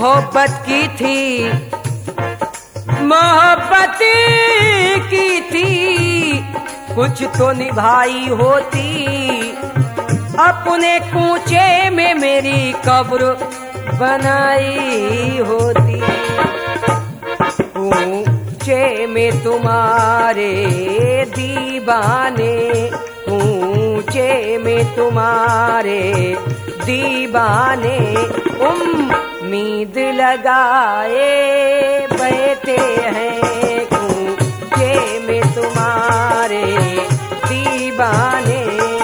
मोहब्बत की थी, मोहब्बत की थी, कुछ तो निभाई होती, अपने कूचे में मेरी कब्र बनाई होती। कूचे में तुम्हारे दीवाने, कूचे में तुम्हारे दीवाने, उम्मीद लगाए बैठे हैं, कूचे में तुम्हारे दीवाने।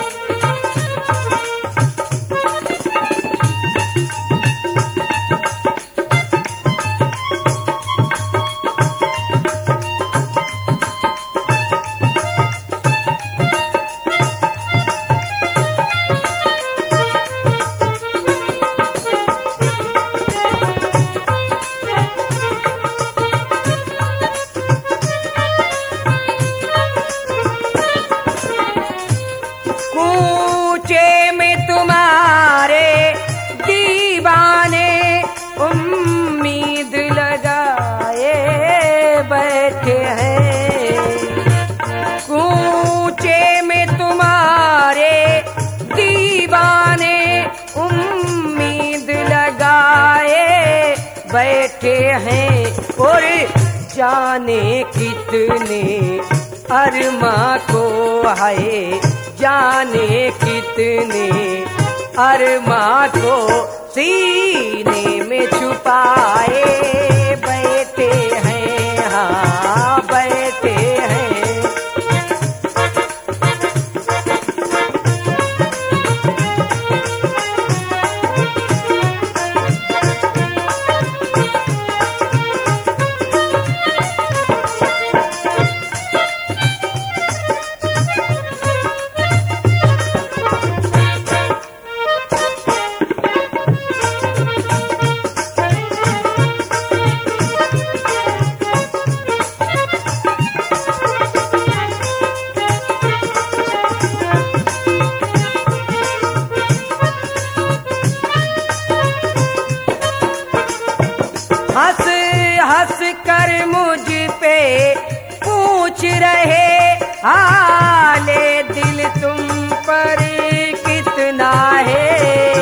बैठे हैं और जाने कितने अरमा को है, जाने कितने अरमा को सीने में छुपाए बैठे हैं, हाँ बैठे हैं। हंस हंस कर मुझ पे पूछ रहे, हाले दिल तुम पर कितना है।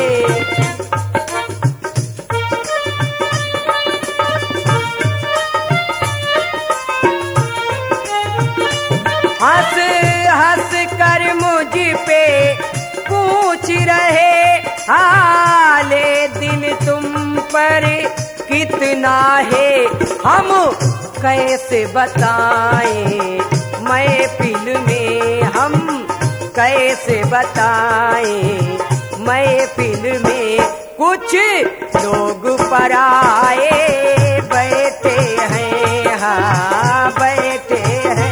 हंस हंस कर मुझ पे पूछ रहे, हाले दिल तुम पर कितना है। हम कैसे बताएं महफिल में, हम कैसे बताएं महफिल में, कुछ लोग पराए बैठे हैं, हाँ बैठे हैं।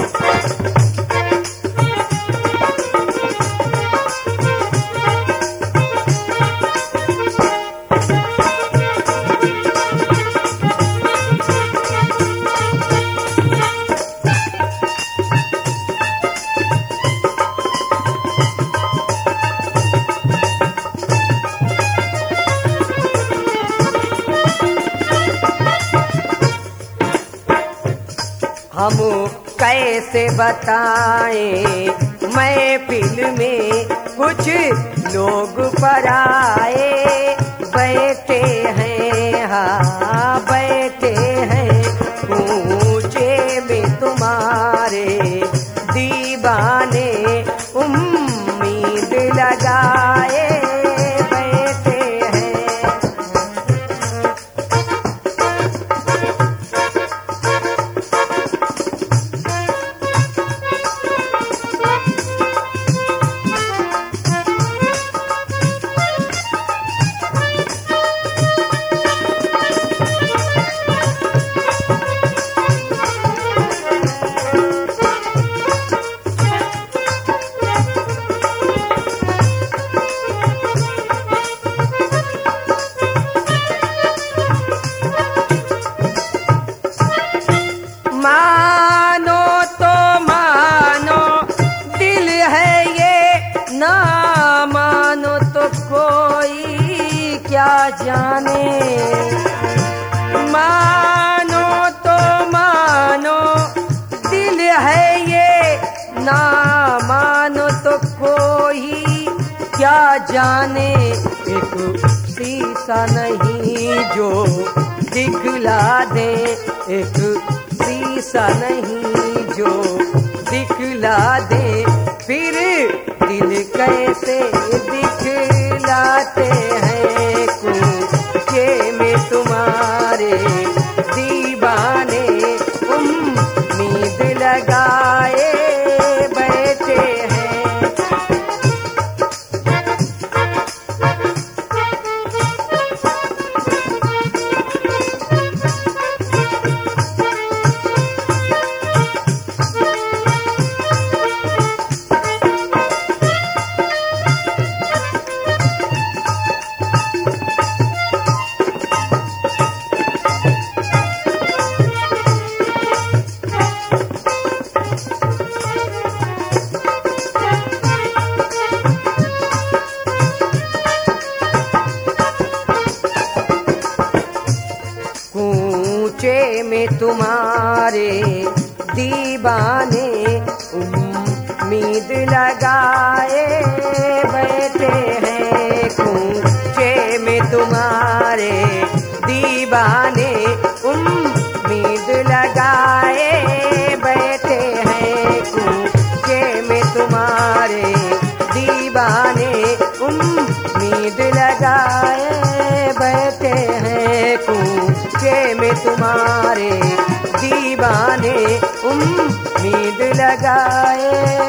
हम कैसे बताएं महफिल में, कुछ लोग पराए बैठे हैं, हाँ बैठे हैं। कूचे में तुम्हारे दीवाने उम्मीद लगाए बैठे हैं। जाने एक शीशा नहीं जो दिखला दे, एक शीशा नहीं जो दिखला दे। फिर दिल कैसे दिखलाते हैं कूचे में तुम्हारे दीवाने उम्मीद लगाए बैठे हैं। कूचे में तुम्हारे दीवाने उम्मीद लगाए बैठे हैं। कूचे में तुम्हारे दीवाने उम्मीद लगाए बैठे हैं। कूचे में तुम्हारे दीवाने उम्मीद लगाए बैठे हैं। कूचे में तुम्हारे दीवाने उम्मीद लगाए